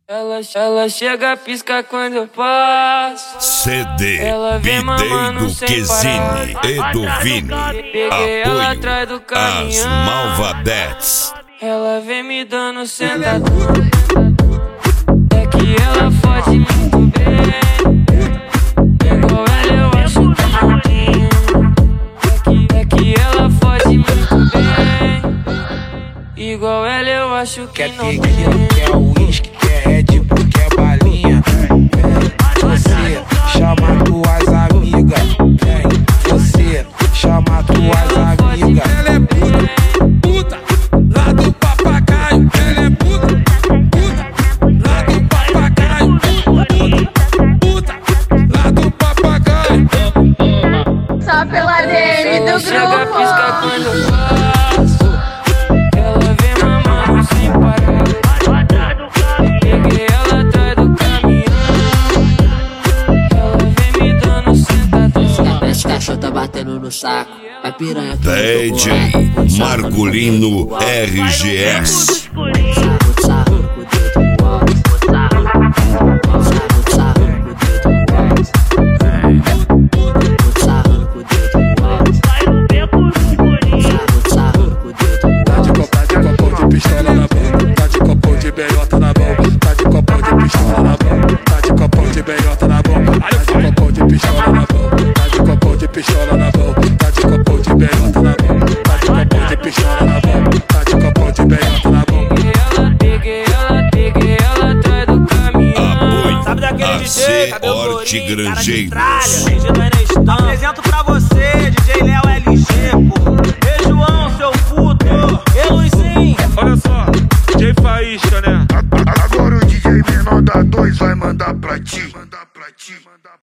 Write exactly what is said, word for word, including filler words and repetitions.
Ela, ela chega, pisca quando eu passo. C D, Ela vem mamando sem Quesini parar. e do Vini. Peguei ela atrás do As caminhão. Malvadetes. Ela vem me dando sentadão. É que ela fode muito bem. Igual ela eu acho que não tem. É que, é que ela fode muito bem. Igual ela eu acho que Quer não tem. tequila, quer uísque, quer Red Bull, quer balinha. Vem, você chama tuas amigas. Vem, você chama tuas amigas. Ela é puta, puta, lá do papagaio. Ela é puta, puta, lá do papagaio. Puta, puta, lá do papagaio. Só pela D M do Ela chega, pisca grupo. quando eu passo. Ela vem mamando sem parar. Peguei ela atrás do caminhão. Ela vem me dando sentadão. Esse cachorro tá batendo no saco. A piranha que D J Marculino R G S. Tá de copão de pistola na mão, tá de copão de beiota na mão, tá de copão de pistola na mão, tá de copão de beiota na mão, tá de copão de pistola na mão, tá de copão de pistola na mão, tá de copão de beiota na mão, tá de copão de pistola na mão, tá de copão de beiota na mão. Peguei ela, peguei ela atrás do caminhão. Sabe daquele A D C J, cabelo Horti lourinho, cara de Grangeiros. tralha, D J do Erestão. Apresento pra você, D J Léo L G, pô. Ei, João, seu puto. Ei, Luizinho. Olha só, D J Faísca, né? Agora o D J menor da dois vai mandar pra ti.